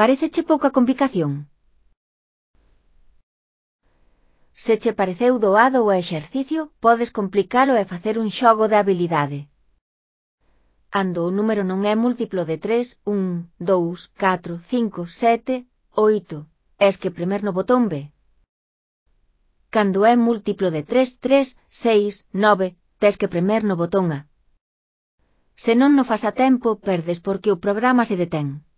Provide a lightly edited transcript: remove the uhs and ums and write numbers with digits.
Paréceche pouca complicación? Se che pareceu doado o exercicio, podes complicalo e facer un xogo de habilidade. Ando o número non é múltiplo de 3, 1, 2, 4, 5, 7, 8, es que premer no botón B. Cando é múltiplo de 3, 3, 6, 9, tes que premer no botón A. Se non no fas a tempo, perdes porque o programa se detén.